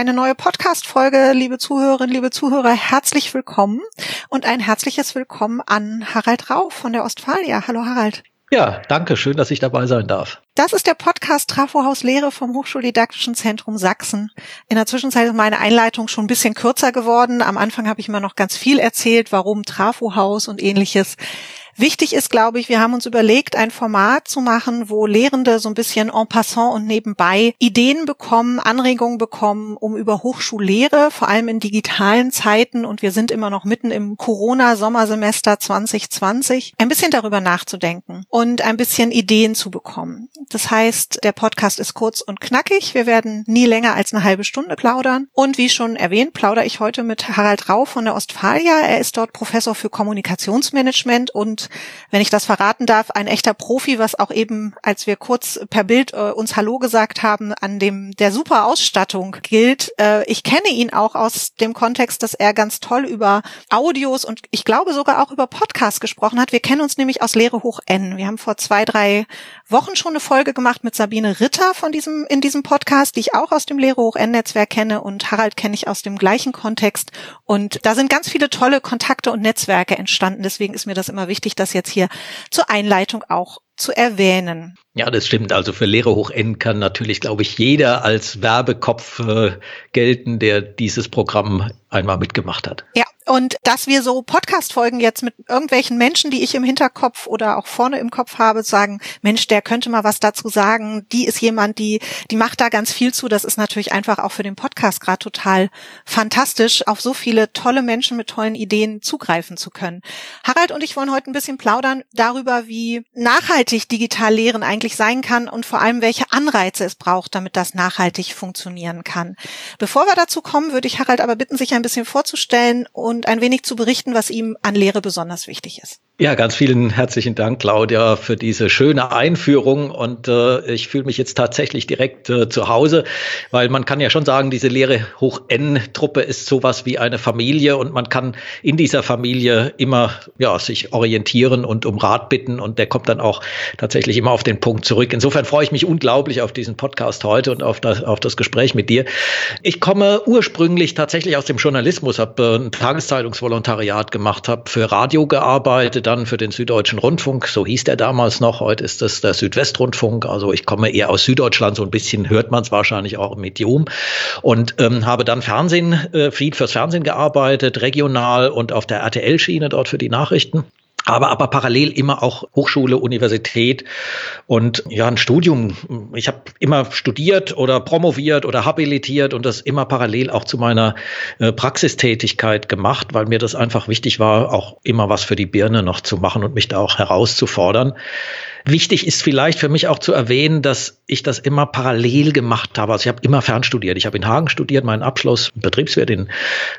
eine neue Podcast-Folge, liebe Zuhörerinnen, liebe Zuhörer, herzlich willkommen und ein herzliches Willkommen an Harald Rau von der Ostfalia. Hallo Harald. Ja, danke, schön, dass ich dabei sein darf. Das ist der Podcast Trafohaus Lehre vom Hochschuldidaktischen Zentrum Sachsen. In der Zwischenzeit ist meine Einleitung schon ein bisschen kürzer geworden. Am Anfang habe ich immer noch ganz viel erzählt, warum Trafohaus und ähnliches. Wichtig ist, glaube ich, wir haben uns überlegt, ein Format zu machen, wo Lehrende so ein bisschen en passant und nebenbei Ideen bekommen, Anregungen bekommen, um über Hochschullehre, vor allem in digitalen Zeiten, und wir sind immer noch mitten im Corona-Sommersemester 2020, ein bisschen darüber nachzudenken und ein bisschen Ideen zu bekommen. Das heißt, der Podcast ist kurz und knackig. Wir werden nie länger als eine halbe Stunde plaudern. Und wie schon erwähnt, plaudere ich heute mit Harald Rau von der Ostfalia. Er ist dort Professor für Kommunikationsmanagement und, wenn ich das verraten darf, ein echter Profi, was auch eben, als wir kurz per Bild uns Hallo gesagt haben, an der super Ausstattung gilt. Ich kenne ihn auch aus dem Kontext, dass er ganz toll über Audios und ich glaube sogar auch über Podcasts gesprochen hat. Wir kennen uns nämlich aus Lehre hoch N. Wir haben vor 2-3 Wochen schon eine Folge gemacht mit Sabine Ritter in diesem Podcast, die ich auch aus dem Lehre hoch N-Netzwerk kenne, und Harald kenne ich aus dem gleichen Kontext. Und da sind ganz viele tolle Kontakte und Netzwerke entstanden. Deswegen ist mir das immer wichtig, das jetzt hier zur Einleitung auch zu erwähnen. Ja, das stimmt. Also für Lehre hoch N kann natürlich, glaube ich, jeder als Werbekopf gelten, der dieses Programm einmal mitgemacht hat. Ja, und dass wir so Podcast-Folgen jetzt mit irgendwelchen Menschen, die ich im Hinterkopf oder auch vorne im Kopf habe, sagen, Mensch, der könnte mal was dazu sagen, die ist jemand, die macht da ganz viel zu. Das ist natürlich einfach auch für den Podcast gerade total fantastisch, auf so viele tolle Menschen mit tollen Ideen zugreifen zu können. Harald und ich wollen heute ein bisschen plaudern darüber, wie nachhaltig digital Lehren eigentlich sein kann und vor allem, welche Anreize es braucht, damit das nachhaltig funktionieren kann. Bevor wir dazu kommen, würde ich Harald aber bitten, sich ein bisschen vorzustellen und ein wenig zu berichten, was ihm an Lehre besonders wichtig ist. Ja, ganz vielen herzlichen Dank, Claudia, für diese schöne Einführung, und ich fühle mich jetzt tatsächlich direkt zu Hause, weil man kann ja schon sagen, diese Lehre hoch N-Truppe ist sowas wie eine Familie, und man kann in dieser Familie immer sich orientieren und um Rat bitten, und der kommt dann auch tatsächlich immer auf den Punkt zurück. Insofern freue ich mich unglaublich auf diesen Podcast heute und auf das Gespräch mit dir. Ich komme ursprünglich tatsächlich aus dem Journalismus, habe ein Tageszeitungsvolontariat gemacht, habe für Radio gearbeitet, dann für den Süddeutschen Rundfunk, so hieß der damals noch, heute ist das der Südwestrundfunk, also ich komme eher aus Süddeutschland, so ein bisschen hört man es wahrscheinlich auch im Idiom, und habe dann viel fürs Fernsehen gearbeitet, regional und auf der RTL-Schiene dort für die Nachrichten. Aber parallel immer auch Hochschule, Universität und ein Studium. Ich habe immer studiert oder promoviert oder habilitiert und das immer parallel auch zu meiner Praxistätigkeit gemacht, weil mir das einfach wichtig war, auch immer was für die Birne noch zu machen und mich da auch herauszufordern. Wichtig ist vielleicht für mich auch zu erwähnen, dass ich das immer parallel gemacht habe. Also ich habe immer fernstudiert. Ich habe in Hagen studiert, meinen Abschluss Betriebswirt in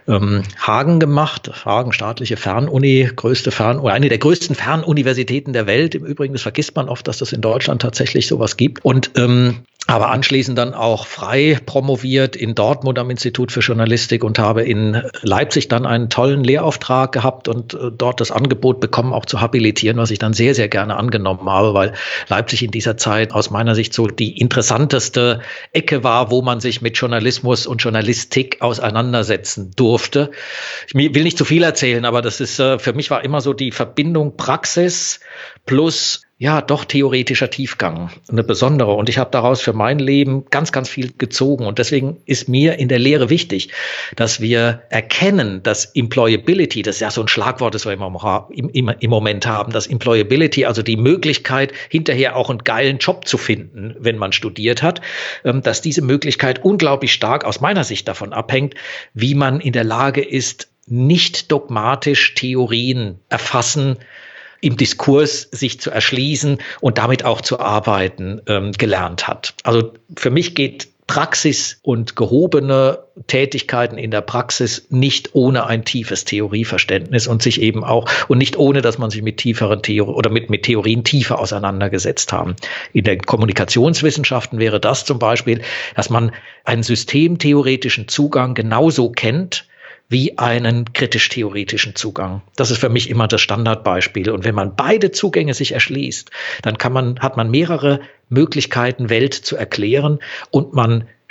Hagen gemacht. Hagen, staatliche Fernuni, eine der größten Fernuniversitäten der Welt. Im Übrigen, das vergisst man oft, dass das in Deutschland tatsächlich sowas gibt. Und aber anschließend dann auch frei promoviert in Dortmund am Institut für Journalistik und habe in Leipzig dann einen tollen Lehrauftrag gehabt und dort das Angebot bekommen, auch zu habilitieren, was ich dann sehr, sehr gerne angenommen habe, weil Leipzig in dieser Zeit aus meiner Sicht so die interessanteste Ecke war, wo man sich mit Journalismus und Journalistik auseinandersetzen durfte. Ich will nicht zu viel erzählen, aber das ist für mich war immer so die Verbindung Praxis plus doch theoretischer Tiefgang, eine besondere. Und ich habe daraus für mein Leben ganz, ganz viel gezogen. Und deswegen ist mir in der Lehre wichtig, dass wir erkennen, dass Employability, das ist ja so ein Schlagwort, das wir im Moment haben, dass Employability, also die Möglichkeit, hinterher auch einen geilen Job zu finden, wenn man studiert hat, dass diese Möglichkeit unglaublich stark aus meiner Sicht davon abhängt, wie man in der Lage ist, nicht dogmatisch Theorien erfassen, im Diskurs sich zu erschließen und damit auch zu arbeiten gelernt hat. Also für mich geht Praxis und gehobene Tätigkeiten in der Praxis nicht ohne ein tiefes Theorieverständnis und sich eben auch und nicht ohne, dass man sich mit tieferen mit Theorien tiefer auseinandergesetzt haben. In den Kommunikationswissenschaften wäre das zum Beispiel, dass man einen systemtheoretischen Zugang genauso kennt wie einen kritisch-theoretischen Zugang. Das ist für mich immer das Standardbeispiel. Und wenn man beide Zugänge sich erschließt, dann hat man mehrere Möglichkeiten, Welt zu erklären, und man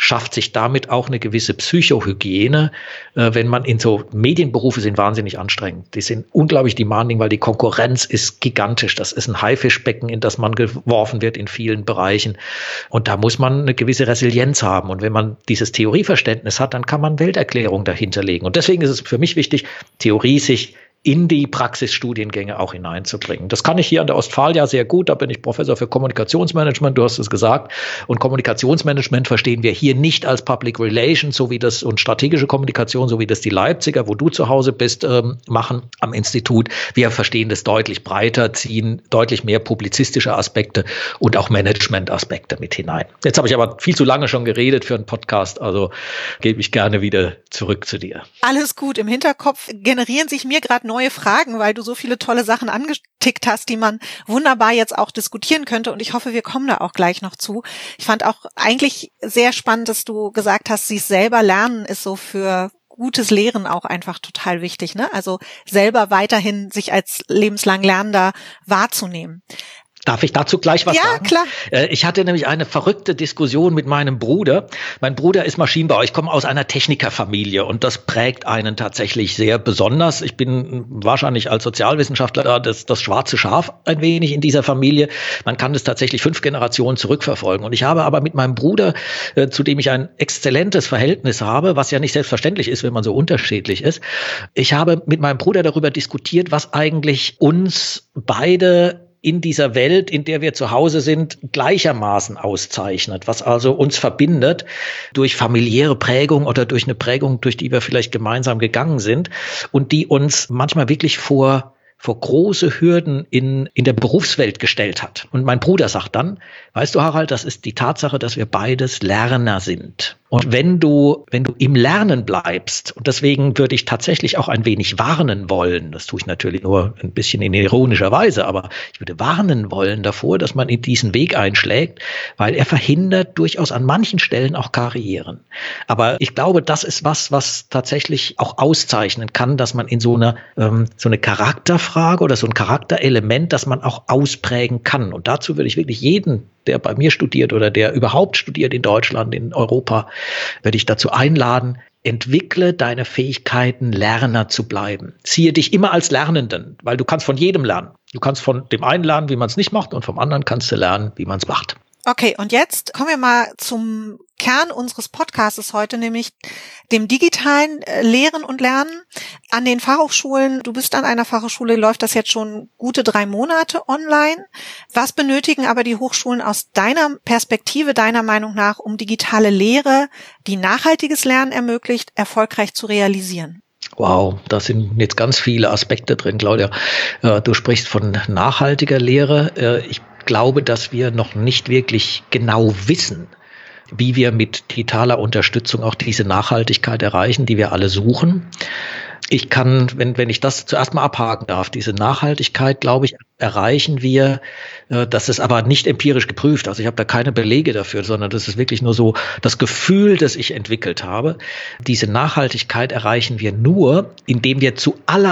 schafft sich damit auch eine gewisse Psychohygiene, wenn man in so Medienberufe sind wahnsinnig anstrengend. Die sind unglaublich demanding, weil die Konkurrenz ist gigantisch. Das ist ein Haifischbecken, in das man geworfen wird in vielen Bereichen. Und da muss man eine gewisse Resilienz haben. Und wenn man dieses Theorieverständnis hat, dann kann man Welterklärung dahinter legen. Und deswegen ist es für mich wichtig, Theorie sich in die Praxisstudiengänge auch hineinzubringen. Das kann ich hier an der Ostfalia sehr gut. Da bin ich Professor für Kommunikationsmanagement, du hast es gesagt. Und Kommunikationsmanagement verstehen wir hier nicht als Public Relations, so wie das, und strategische Kommunikation, so wie das die Leipziger, wo du zu Hause bist, machen am Institut. Wir verstehen das deutlich breiter, ziehen deutlich mehr publizistische Aspekte und auch Management-Aspekte mit hinein. Jetzt habe ich aber viel zu lange schon geredet für einen Podcast, also gebe ich gerne wieder zurück zu dir. Alles gut. Im Hinterkopf generieren sich mir gerade neue Fragen, weil du so viele tolle Sachen angetickt hast, die man wunderbar jetzt auch diskutieren könnte. Und ich hoffe, wir kommen da auch gleich noch zu. Ich fand auch eigentlich sehr spannend, dass du gesagt hast, sich selber lernen ist so für gutes Lehren auch einfach total wichtig, ne? Also selber weiterhin sich als lebenslang Lernender wahrzunehmen. Darf ich dazu gleich was sagen? Ja, klar. Ich hatte nämlich eine verrückte Diskussion mit meinem Bruder. Mein Bruder ist Maschinenbauer. Ich komme aus einer Technikerfamilie und das prägt einen tatsächlich sehr besonders. Ich bin wahrscheinlich als Sozialwissenschaftler das schwarze Schaf ein wenig in dieser Familie. Man kann das tatsächlich 5 Generationen zurückverfolgen. Und ich habe aber mit meinem Bruder, zu dem ich ein exzellentes Verhältnis habe, was ja nicht selbstverständlich ist, wenn man so unterschiedlich ist. Ich habe mit meinem Bruder darüber diskutiert, was eigentlich uns beide in dieser Welt, in der wir zu Hause sind, gleichermaßen auszeichnet, was also uns verbindet durch familiäre Prägung oder durch eine Prägung, durch die wir vielleicht gemeinsam gegangen sind und die uns manchmal wirklich vor große Hürden in der Berufswelt gestellt hat. Und mein Bruder sagt dann, weißt du, Harald, das ist die Tatsache, dass wir beides Lerner sind. Und wenn du im Lernen bleibst, und deswegen würde ich tatsächlich auch ein wenig warnen wollen, das tue ich natürlich nur ein bisschen in ironischer Weise, aber ich würde warnen wollen davor, dass man in diesen Weg einschlägt, weil er verhindert durchaus an manchen Stellen auch Karrieren. Aber ich glaube, das ist was tatsächlich auch auszeichnen kann, dass man in so eine Charakterfrage oder so ein Charakterelement, das man auch ausprägen kann. Und dazu würde ich wirklich jeden, der bei mir studiert oder der überhaupt studiert in Deutschland, in Europa, würde ich dazu einladen, entwickle deine Fähigkeiten, Lerner zu bleiben. Ziehe dich immer als Lernenden, weil du kannst von jedem lernen. Du kannst von dem einen lernen, wie man es nicht macht, und vom anderen kannst du lernen, wie man es macht. Okay, und jetzt kommen wir mal zum Kern unseres Podcasts heute, nämlich dem digitalen Lehren und Lernen an den Fachhochschulen. Du bist an einer Fachhochschule, läuft das jetzt schon gute 3 Monate online. Was benötigen aber die Hochschulen aus deiner Perspektive, deiner Meinung nach, um digitale Lehre, die nachhaltiges Lernen ermöglicht, erfolgreich zu realisieren? Wow, da sind jetzt ganz viele Aspekte drin, Claudia. Du sprichst von nachhaltiger Lehre. Ich glaube, dass wir noch nicht wirklich genau wissen, wie wir mit digitaler Unterstützung auch diese Nachhaltigkeit erreichen, die wir alle suchen. Ich kann, wenn ich das zuerst mal abhaken darf, diese Nachhaltigkeit, glaube ich, erreichen wir, das ist aber nicht empirisch geprüft. Also ich habe da keine Belege dafür, sondern das ist wirklich nur so das Gefühl, das ich entwickelt habe. Diese Nachhaltigkeit erreichen wir nur, indem wir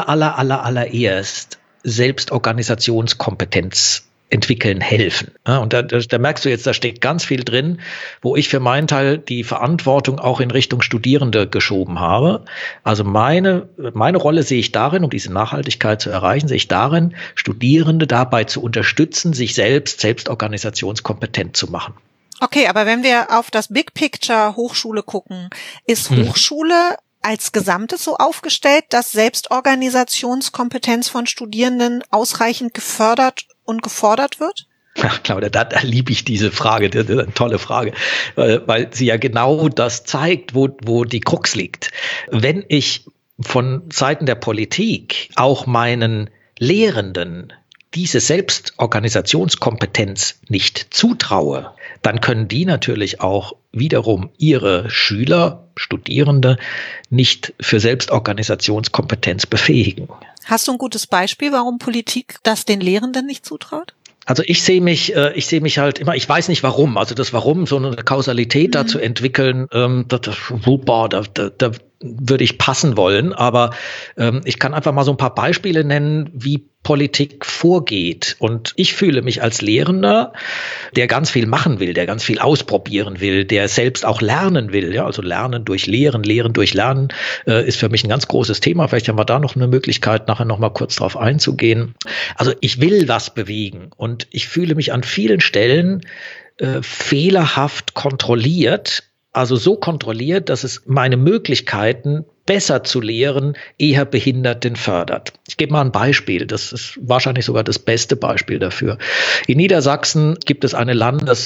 zuallererst Selbstorganisationskompetenz entwickeln helfen. Ja, und da merkst du jetzt, da steckt ganz viel drin, wo ich für meinen Teil die Verantwortung auch in Richtung Studierende geschoben habe. Also meine Rolle sehe ich darin, um diese Nachhaltigkeit zu erreichen, sehe ich darin, Studierende dabei zu unterstützen, sich selbstorganisationskompetent zu machen. Okay, aber wenn wir auf das Big Picture Hochschule gucken, ist Hochschule als Gesamtes so aufgestellt, dass Selbstorganisationskompetenz von Studierenden ausreichend gefördert und gefordert wird? Ach, Claudia, da liebe ich diese Frage, das ist eine tolle Frage, weil sie ja genau das zeigt, wo die Krux liegt. Wenn ich von Seiten der Politik auch meinen Lehrenden diese Selbstorganisationskompetenz nicht zutraue, dann können die natürlich auch wiederum ihre Schüler, Studierende nicht für Selbstorganisationskompetenz befähigen. Hast du ein gutes Beispiel, warum Politik das den Lehrenden nicht zutraut? Also ich sehe mich halt immer, ich weiß nicht warum, also das Warum, so eine Kausalität da zu entwickeln, da würde ich passen wollen, aber ich kann einfach mal so ein paar Beispiele nennen, wie Politik vorgeht. Und ich fühle mich als Lehrender, der ganz viel machen will, der ganz viel ausprobieren will, der selbst auch lernen will. Ja, also Lernen durch Lehren, Lehren durch Lernen ist für mich ein ganz großes Thema. Vielleicht haben wir da noch eine Möglichkeit, nachher noch mal kurz drauf einzugehen. Also ich will was bewegen und ich fühle mich an vielen Stellen fehlerhaft kontrolliert. Also so kontrolliert, dass es meine Möglichkeiten, besser zu lehren, eher behindert denn fördert. Ich gebe mal ein Beispiel. Das ist wahrscheinlich sogar das beste Beispiel dafür. In Niedersachsen gibt es eine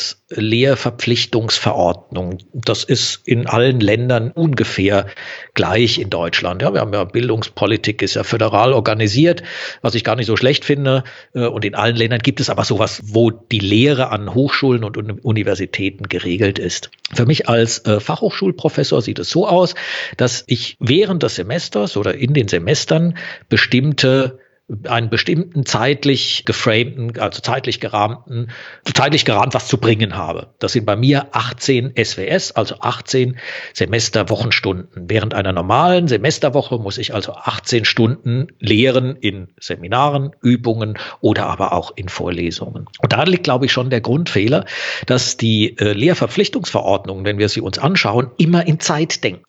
Landeslehrverpflichtungsverordnung. Das ist in allen Ländern ungefähr gleich in Deutschland. Ja, wir haben ja Bildungspolitik, ist ja föderal organisiert, was ich gar nicht so schlecht finde. Und in allen Ländern gibt es aber sowas, wo die Lehre an Hochschulen und Universitäten geregelt ist. Für mich als Fachhochschulprofessor sieht es so aus, dass ich während des Semesters oder in den Semestern einen bestimmten zeitlich geframten, also zeitlich gerahmt was zu bringen habe. Das sind bei mir 18 SWS, also 18 Semesterwochenstunden. Während einer normalen Semesterwoche muss ich also 18 Stunden lehren in Seminaren, Übungen oder aber auch in Vorlesungen. Und da liegt, glaube ich, schon der Grundfehler, dass die Lehrverpflichtungsverordnungen, wenn wir sie uns anschauen, immer in Zeit denken,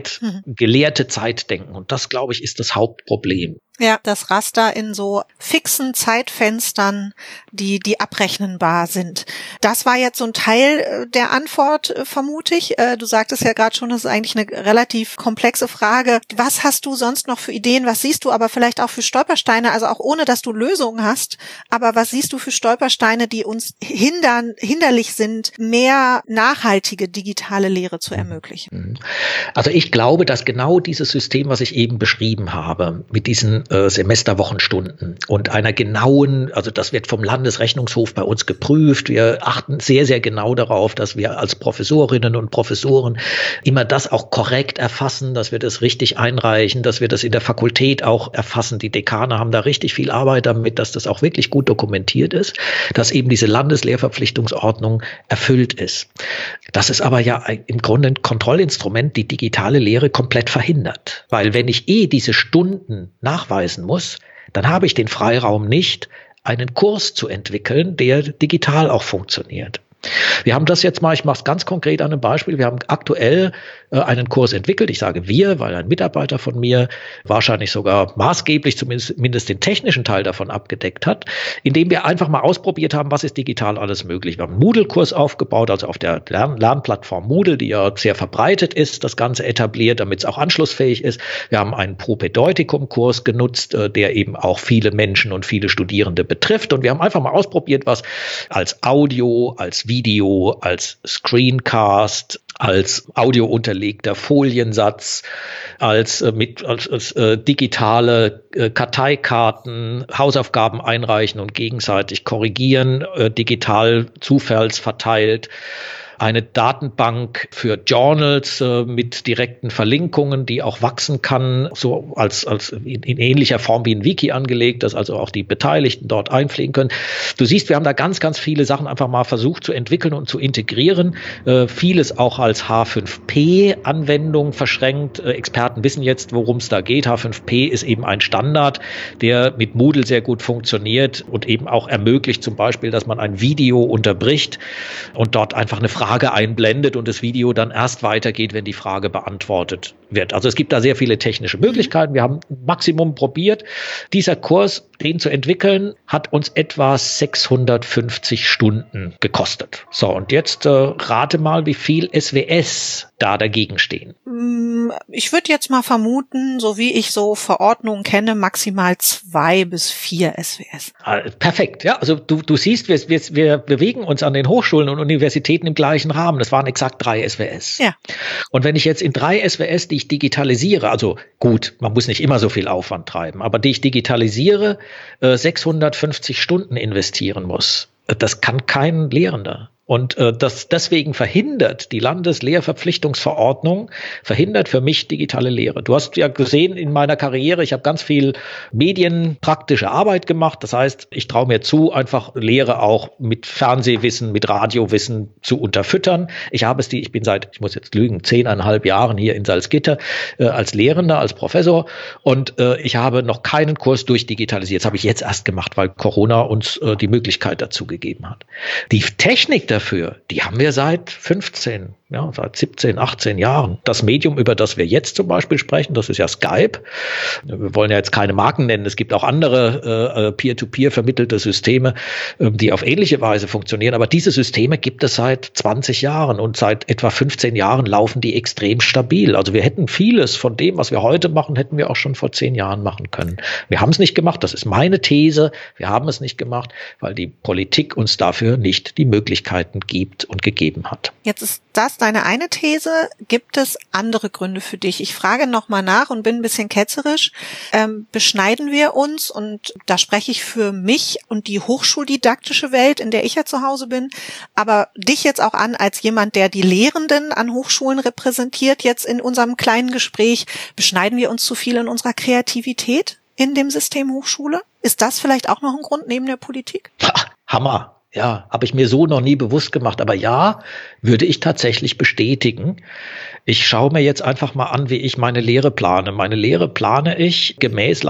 gelehrte Zeit denken. Und das, glaube ich, ist das Hauptproblem. Ja, das Raster in so fixen Zeitfenstern, die abrechnenbar sind. Das war jetzt so ein Teil der Antwort, vermute ich. Du sagtest ja gerade schon, das ist eigentlich eine relativ komplexe Frage. Was hast du sonst noch für Ideen? Was siehst du aber vielleicht auch für Stolpersteine? Also auch ohne, dass du Lösungen hast. Aber was siehst du für Stolpersteine, die uns hinderlich sind, mehr nachhaltige digitale Lehre zu ermöglichen? Also ich glaube, dass genau dieses System, was ich eben beschrieben habe, mit diesen Semesterwochenstunden und einer genauen, also das wird vom Landesrechnungshof bei uns geprüft. Wir achten sehr, sehr genau darauf, dass wir als Professorinnen und Professoren immer das auch korrekt erfassen, dass wir das richtig einreichen, dass wir das in der Fakultät auch erfassen. Die Dekane haben da richtig viel Arbeit damit, dass das auch wirklich gut dokumentiert ist, dass eben diese Landeslehrverpflichtungsordnung erfüllt ist. Das ist aber ja im Grunde ein Kontrollinstrument, die digitale Lehre komplett verhindert. Weil wenn ich diese Stunden nachweisen muss, dann habe ich den Freiraum nicht, einen Kurs zu entwickeln, der digital auch funktioniert. Wir haben das jetzt mal, ich mache es ganz konkret an einem Beispiel, wir haben aktuell einen Kurs entwickelt, ich sage wir, weil ein Mitarbeiter von mir wahrscheinlich sogar maßgeblich zumindest den technischen Teil davon abgedeckt hat, indem wir einfach mal ausprobiert haben, was ist digital alles möglich. Wir haben einen Moodle-Kurs aufgebaut, also auf der Lernplattform Moodle, die ja sehr verbreitet ist, das Ganze etabliert, damit es auch anschlussfähig ist. Wir haben einen Propedeutikum-Kurs genutzt, der eben auch viele Menschen und viele Studierende betrifft, und wir haben einfach mal ausprobiert, was als Audio, als Video, als Screencast, als audio unterlegter Foliensatz, als digitale Karteikarten, Hausaufgaben einreichen und gegenseitig korrigieren, digital zufallsverteilt. Eine Datenbank für Journals mit direkten Verlinkungen, die auch wachsen kann, so als in ähnlicher Form wie ein Wiki angelegt, dass also auch die Beteiligten dort einpflegen können. Du siehst, wir haben da ganz, ganz viele Sachen einfach mal versucht zu entwickeln und zu integrieren. Vieles auch als H5P-Anwendung verschränkt. Experten wissen jetzt, worum es da geht. H5P ist eben ein Standard, der mit Moodle sehr gut funktioniert und eben auch ermöglicht zum Beispiel, dass man ein Video unterbricht und dort einfach eine Frage einblendet und das Video dann erst weitergeht, wenn die Frage beantwortet wird. Also es gibt da sehr viele technische Möglichkeiten. Wir haben ein Maximum probiert. Dieser Kurs, den zu entwickeln, hat uns etwa 650 Stunden gekostet. So, und jetzt rate mal, wie viel SWS da dagegen stehen. Ich würde jetzt mal vermuten, so wie ich so Verordnungen kenne, maximal 2 bis 4 SWS. Perfekt, ja. Also du siehst, wir bewegen uns an den Hochschulen und Universitäten im gleichen Rahmen. Das waren exakt 3 SWS. Ja. Und wenn ich jetzt in 3 SWS, die ich digitalisiere, also gut, man muss nicht immer so viel Aufwand treiben, aber die ich digitalisiere, 650 Stunden investieren muss, das kann kein Lehrender. Und deswegen verhindert die Landeslehrverpflichtungsverordnung, verhindert für mich digitale Lehre. Du hast ja gesehen in meiner Karriere, ich habe ganz viel medienpraktische Arbeit gemacht. Das heißt, ich traue mir zu, einfach Lehre auch mit Fernsehwissen, mit Radiowissen zu unterfüttern. Ich bin seit, ich muss jetzt lügen, 10,5 Jahren hier in Salzgitter als Lehrender, als Professor. Und ich habe noch keinen Kurs durchdigitalisiert. Das habe ich jetzt erst gemacht, weil Corona uns die Möglichkeit dazu gegeben hat. Die Technik dafür, die haben wir seit 17, 18 Jahren. Das Medium, über das wir jetzt zum Beispiel sprechen, das ist ja Skype. Wir wollen ja jetzt keine Marken nennen. Es gibt auch andere peer-to-peer vermittelte Systeme, die auf ähnliche Weise funktionieren. Aber diese Systeme gibt es seit 20 Jahren und seit etwa 15 Jahren laufen die extrem stabil. Also wir hätten vieles von dem, was wir heute machen, hätten wir auch schon vor 10 Jahren machen können. Wir haben es nicht gemacht. Das ist meine These. Wir haben es nicht gemacht, weil die Politik uns dafür nicht die Möglichkeiten gibt und gegeben hat. Jetzt ist das deine eine These. Gibt es andere Gründe für dich? Ich frage nochmal nach und bin ein bisschen ketzerisch. Beschneiden wir uns, und da spreche ich für mich und die hochschuldidaktische Welt, in der ich ja zu Hause bin, aber dich jetzt auch an als jemand, der die Lehrenden an Hochschulen repräsentiert, jetzt in unserem kleinen Gespräch. Beschneiden wir uns zu viel in unserer Kreativität in dem System Hochschule? Ist das vielleicht auch noch ein Grund neben der Politik? Hammer. Ja, habe ich mir so noch nie bewusst gemacht. Aber ja, würde ich tatsächlich bestätigen. Ich schaue mir jetzt einfach mal an, wie ich meine Lehre plane. Meine Lehre plane ich gemäß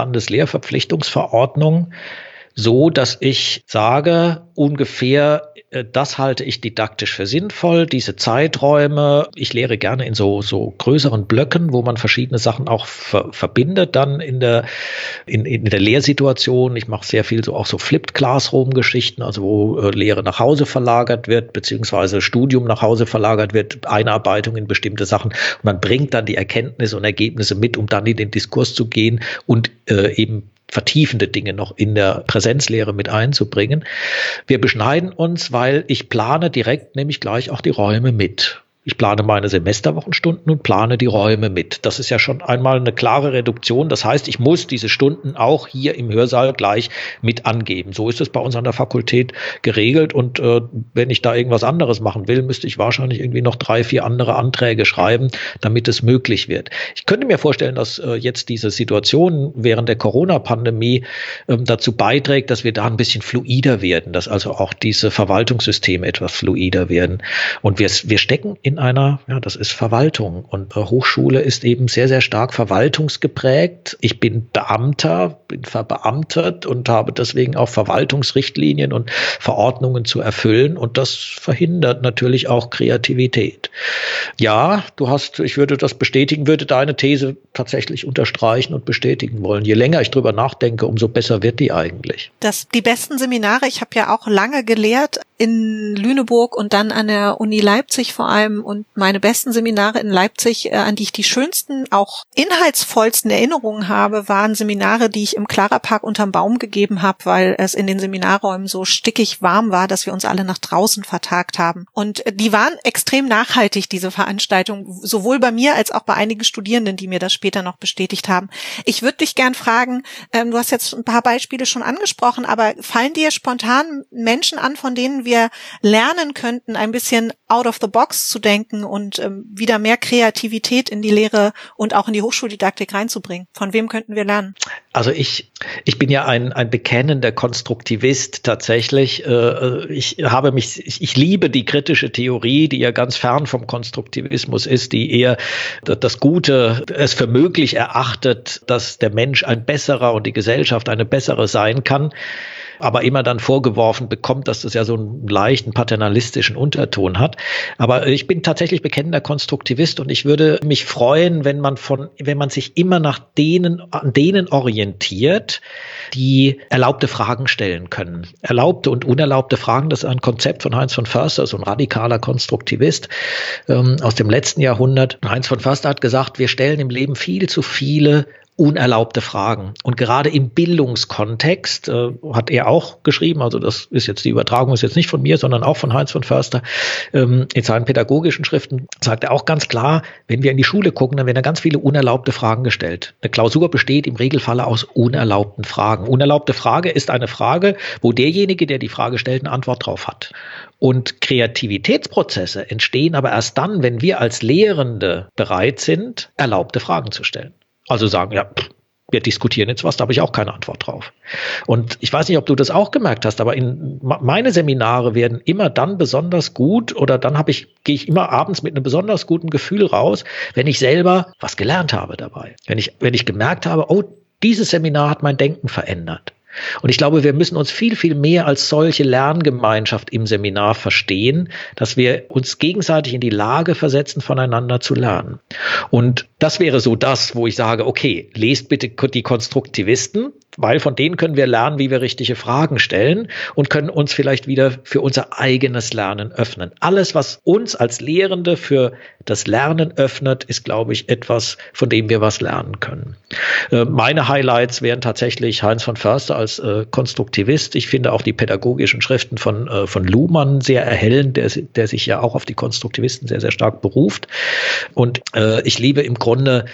Landeslehrverpflichtungsverordnung so, dass ich sage, ungefähr, das halte ich didaktisch für sinnvoll, diese Zeiträume. Ich lehre gerne in so größeren Blöcken, wo man verschiedene Sachen auch verbindet dann in der Lehrsituation. Ich mache sehr viel auch so Flipped Classroom-Geschichten, also wo Lehre nach Hause verlagert wird, beziehungsweise Studium nach Hause verlagert wird, Einarbeitung in bestimmte Sachen. Und man bringt dann die Erkenntnisse und Ergebnisse mit, um dann in den Diskurs zu gehen und eben vertiefende Dinge noch in der Präsenzlehre mit einzubringen. Wir beschneiden uns, weil ich plane direkt nämlich gleich auch die Räume mit. Ich plane meine Semesterwochenstunden und plane die Räume mit. Das ist ja schon einmal eine klare Reduktion. Das heißt, ich muss diese Stunden auch hier im Hörsaal gleich mit angeben. So ist es bei uns an der Fakultät geregelt. Und wenn ich da irgendwas anderes machen will, müsste ich wahrscheinlich irgendwie noch 3, 4 andere Anträge schreiben, damit es möglich wird. Ich könnte mir vorstellen, dass jetzt diese Situation während der Corona-Pandemie dazu beiträgt, dass wir da ein bisschen fluider werden, dass also auch diese Verwaltungssysteme etwas fluider werden. Und wir stecken in einer, das ist Verwaltung, und Hochschule ist eben sehr, sehr stark verwaltungsgeprägt. Ich bin Beamter, bin verbeamtet und habe deswegen auch Verwaltungsrichtlinien und Verordnungen zu erfüllen, und das verhindert natürlich auch Kreativität. Ja, ich würde das bestätigen, würde deine These tatsächlich unterstreichen und bestätigen wollen. Je länger ich drüber nachdenke, umso besser wird die eigentlich. Die besten Seminare, ich habe ja auch lange gelehrt in Lüneburg und dann an der Uni Leipzig vor allem, und meine besten Seminare in Leipzig, an die ich die schönsten, auch inhaltsvollsten Erinnerungen habe, waren Seminare, die ich im Clara-Park unterm Baum gegeben habe, weil es in den Seminarräumen so stickig warm war, dass wir uns alle nach draußen vertagt haben. Und die waren extrem nachhaltig, diese Veranstaltung, sowohl bei mir als auch bei einigen Studierenden, die mir das später noch bestätigt haben. Ich würde dich gern fragen, du hast jetzt ein paar Beispiele schon angesprochen, aber fallen dir spontan Menschen an, von denen wir lernen könnten, ein bisschen out of the box zu denken und wieder mehr Kreativität in die Lehre und auch in die Hochschuldidaktik reinzubringen? Von wem könnten wir lernen? Also ich bin ja ein bekennender Konstruktivist tatsächlich. Ich liebe die kritische Theorie, die ja ganz fern vom Konstruktivismus ist, die eher das Gute es für möglich erachtet, dass der Mensch ein besserer und die Gesellschaft eine bessere sein kann, aber immer dann vorgeworfen bekommt, dass das ja so einen leichten paternalistischen Unterton hat. Aber ich bin tatsächlich bekennender Konstruktivist, und ich würde mich freuen, wenn man sich immer an denen orientiert, die erlaubte Fragen stellen können. Erlaubte und unerlaubte Fragen, das ist ein Konzept von Heinz von Förster, so ein radikaler Konstruktivist aus dem letzten Jahrhundert. Heinz von Förster hat gesagt, wir stellen im Leben viel zu viele unerlaubte Fragen. Und gerade im Bildungskontext hat er auch geschrieben, also das ist jetzt die Übertragung, ist jetzt nicht von mir, sondern auch von Heinz von Förster, in seinen pädagogischen Schriften sagt er auch ganz klar, wenn wir in die Schule gucken, dann werden da ganz viele unerlaubte Fragen gestellt. Eine Klausur besteht im Regelfall aus unerlaubten Fragen. Unerlaubte Frage ist eine Frage, wo derjenige, der die Frage stellt, eine Antwort drauf hat. Und Kreativitätsprozesse entstehen aber erst dann, wenn wir als Lehrende bereit sind, erlaubte Fragen zu stellen. Also sagen, ja, wir diskutieren jetzt was, da habe ich auch keine Antwort drauf. Und ich weiß nicht, ob du das auch gemerkt hast, aber meine Seminare werden immer dann besonders gut oder dann gehe ich immer abends mit einem besonders guten Gefühl raus, wenn ich selber was gelernt habe dabei. Wenn ich gemerkt habe, oh, dieses Seminar hat mein Denken verändert. Und ich glaube, wir müssen uns viel, viel mehr als solche Lerngemeinschaft im Seminar verstehen, dass wir uns gegenseitig in die Lage versetzen, voneinander zu lernen. Und das wäre so das, wo ich sage, okay, lest bitte die Konstruktivisten, weil von denen können wir lernen, wie wir richtige Fragen stellen und können uns vielleicht wieder für unser eigenes Lernen öffnen. Alles, was uns als Lehrende für das Lernen öffnet, ist, glaube ich, etwas, von dem wir was lernen können. Meine Highlights wären tatsächlich Heinz von Förster als Konstruktivist. Ich finde auch die pädagogischen Schriften von Luhmann sehr erhellend, der sich ja auch auf die Konstruktivisten sehr, sehr stark beruft. Und ich liebe im Grunde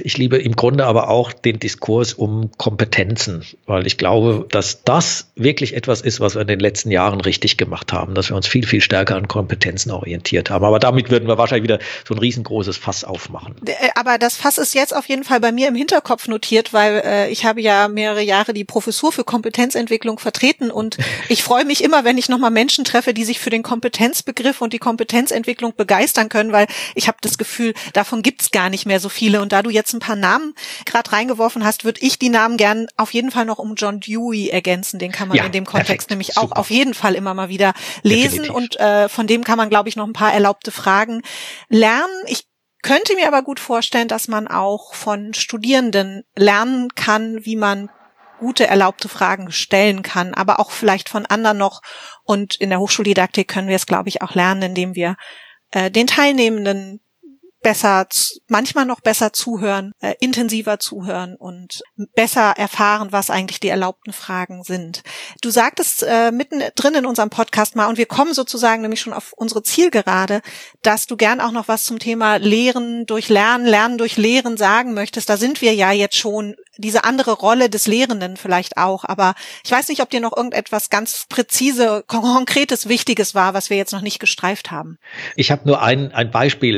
aber auch den Diskurs um Kompetenzen, weil ich glaube, dass das wirklich etwas ist, was wir in den letzten Jahren richtig gemacht haben, dass wir uns viel, viel stärker an Kompetenzen orientiert haben. Aber damit würden wir wahrscheinlich wieder so ein riesengroßes Fass aufmachen. Aber das Fass ist jetzt auf jeden Fall bei mir im Hinterkopf notiert, weil ich habe ja mehrere Jahre die Professur für Kompetenzentwicklung vertreten und ich freue mich immer, wenn ich nochmal Menschen treffe, die sich für den Kompetenzbegriff und die Kompetenzentwicklung begeistern können, weil ich habe das Gefühl, davon gibt's gar nicht mehr so viele. Und da du jetzt ein paar Namen gerade reingeworfen hast, würde ich die Namen gern auf jeden Fall noch um John Dewey ergänzen. Den kann man in dem Kontext perfekt, nämlich super. auch auf jeden Fall immer mal wieder lesen. Definitiv. Und von dem kann man, glaube ich, noch ein paar erlaubte Fragen lernen. Ich könnte mir aber gut vorstellen, dass man auch von Studierenden lernen kann, wie man gute erlaubte Fragen stellen kann, aber auch vielleicht von anderen noch. Und in der Hochschuldidaktik können wir es, glaube ich, auch lernen, indem wir den Teilnehmenden manchmal noch besser zuhören, intensiver zuhören und besser erfahren, was eigentlich die erlaubten Fragen sind. Du sagtest mittendrin in unserem Podcast mal, und wir kommen sozusagen nämlich schon auf unsere Zielgerade, dass du gern auch noch was zum Thema Lehren durch Lernen, Lernen durch Lehren sagen möchtest. Da sind wir ja jetzt schon, diese andere Rolle des Lehrenden vielleicht auch, aber ich weiß nicht, ob dir noch irgendetwas ganz präzise, konkretes, Wichtiges war, was wir jetzt noch nicht gestreift haben. Ich habe nur ein Beispiel,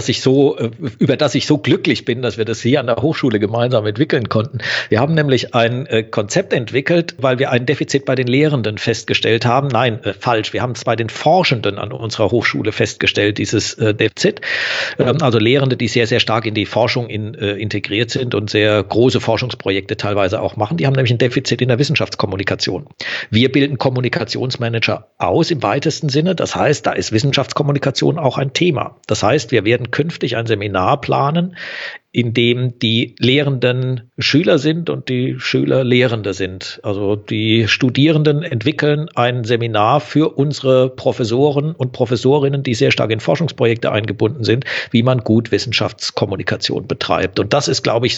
über das ich so glücklich bin, dass wir das hier an der Hochschule gemeinsam entwickeln konnten. Wir haben nämlich ein Konzept entwickelt, weil wir ein Defizit bei den Lehrenden festgestellt haben. Nein, falsch. Wir haben es bei den Forschenden an unserer Hochschule festgestellt, dieses Defizit. Also Lehrende, die sehr, sehr stark in die Forschung integriert sind und sehr große Forschungsprojekte teilweise auch machen. Die haben nämlich ein Defizit in der Wissenschaftskommunikation. Wir bilden Kommunikationsmanager aus im weitesten Sinne. Das heißt, da ist Wissenschaftskommunikation auch ein Thema. Das heißt, wir werden künftig ein Seminar planen, in dem die Lehrenden Schüler sind und die Schüler Lehrende sind. Also die Studierenden entwickeln ein Seminar für unsere Professoren und Professorinnen, die sehr stark in Forschungsprojekte eingebunden sind, wie man gut Wissenschaftskommunikation betreibt. Und das ist, glaube ich,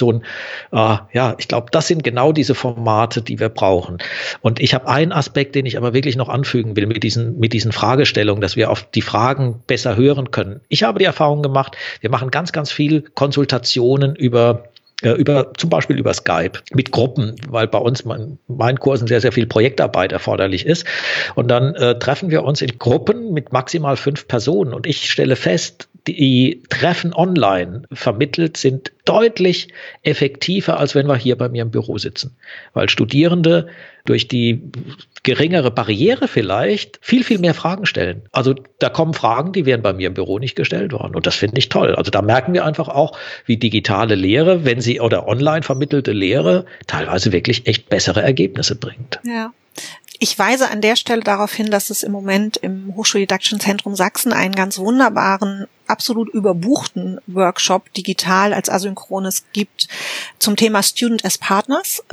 ich glaube, das sind genau diese Formate, die wir brauchen. Und ich habe einen Aspekt, den ich aber wirklich noch anfügen will mit diesen Fragestellungen, dass wir auf die Fragen besser hören können. Ich habe die Erfahrung gemacht, wir machen ganz, ganz viel Konsultationen über zum Beispiel über Skype mit Gruppen, weil bei uns in meinen Kursen sehr, sehr viel Projektarbeit erforderlich ist. Und dann treffen wir uns in Gruppen mit maximal 5 Personen. Und ich stelle fest, die Treffen online vermittelt sind deutlich effektiver, als wenn wir hier bei mir im Büro sitzen. Weil Studierende durch die geringere Barriere vielleicht viel, viel mehr Fragen stellen. Also da kommen Fragen, die wären bei mir im Büro nicht gestellt worden. Und das finde ich toll. Also da merken wir einfach auch, wie digitale Lehre, oder online vermittelte Lehre teilweise wirklich echt bessere Ergebnisse bringt. Ja. Ich weise an der Stelle darauf hin, dass es im Moment im Hochschuldidaktischen Zentrum Sachsen einen ganz wunderbaren absolut überbuchten Workshop digital als Asynchrones gibt zum Thema Student as Partners.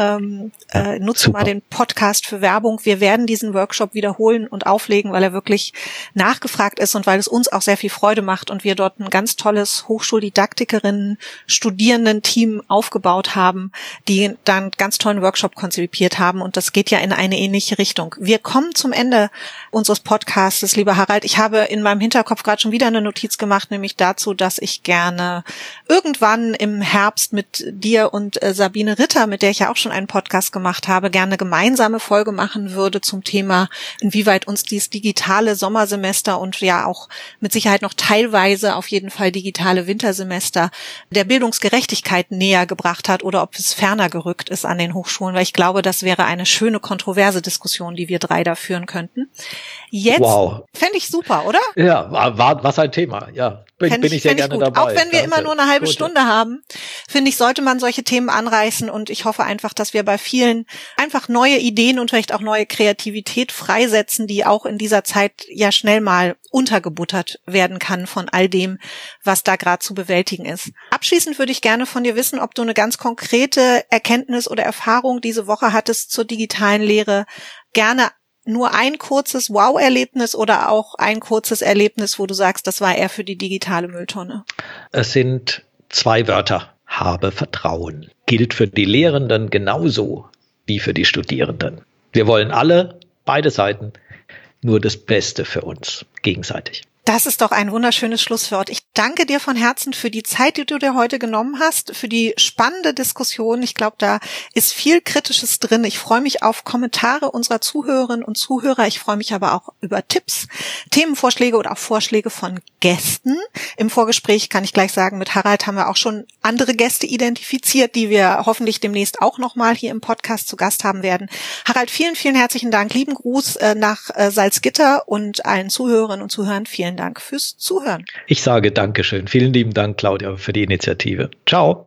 Nutze mal den Podcast für Werbung. Wir werden diesen Workshop wiederholen und auflegen, weil er wirklich nachgefragt ist und weil es uns auch sehr viel Freude macht und wir dort ein ganz tolles Hochschuldidaktikerinnen, Studierenden-Team aufgebaut haben, die dann einen ganz tollen Workshop konzipiert haben und das geht ja in eine ähnliche Richtung. Wir kommen zum Ende unseres Podcasts, lieber Harald. Ich habe in meinem Hinterkopf gerade schon wieder eine Notiz gemacht, nämlich dazu, dass ich gerne irgendwann im Herbst mit dir und Sabine Ritter, mit der ich ja auch schon einen Podcast gemacht habe, gerne eine gemeinsame Folge machen würde zum Thema, inwieweit uns dieses digitale Sommersemester und ja auch mit Sicherheit noch teilweise auf jeden Fall digitale Wintersemester der Bildungsgerechtigkeit näher gebracht hat oder ob es ferner gerückt ist an den Hochschulen, weil ich glaube, das wäre eine schöne, kontroverse Diskussion, die wir drei da führen könnten. Jetzt fände ich super, oder? Ja, was ein Thema, ja. Bin ich sehr gerne dabei. Auch wenn wir immer nur eine halbe Stunde haben, finde ich, sollte man solche Themen anreißen und ich hoffe einfach, dass wir bei vielen einfach neue Ideen und vielleicht auch neue Kreativität freisetzen, die auch in dieser Zeit ja schnell mal untergebuttert werden kann von all dem, was da gerade zu bewältigen ist. Abschließend würde ich gerne von dir wissen, ob du eine ganz konkrete Erkenntnis oder Erfahrung diese Woche hattest zur digitalen Lehre. Gerne nur ein kurzes Wow-Erlebnis oder auch ein kurzes Erlebnis, wo du sagst, das war eher für die digitale Mülltonne? Es sind 2 Wörter. Habe Vertrauen. Gilt für die Lehrenden genauso wie für die Studierenden. Wir wollen alle, beide Seiten, nur das Beste für uns gegenseitig. Das ist doch ein wunderschönes Schlusswort. Ich danke dir von Herzen für die Zeit, die du dir heute genommen hast, für die spannende Diskussion. Ich glaube, da ist viel Kritisches drin. Ich freue mich auf Kommentare unserer Zuhörerinnen und Zuhörer. Ich freue mich aber auch über Tipps, Themenvorschläge oder auch Vorschläge von Gästen. Im Vorgespräch kann ich gleich sagen, mit Harald haben wir auch schon andere Gäste identifiziert, die wir hoffentlich demnächst auch nochmal hier im Podcast zu Gast haben werden. Harald, vielen, vielen herzlichen Dank. Lieben Gruß nach Salzgitter und allen Zuhörerinnen und Zuhörern. Vielen Dank fürs Zuhören. Ich sage Dankeschön. Vielen lieben Dank, Claudia, für die Initiative. Ciao.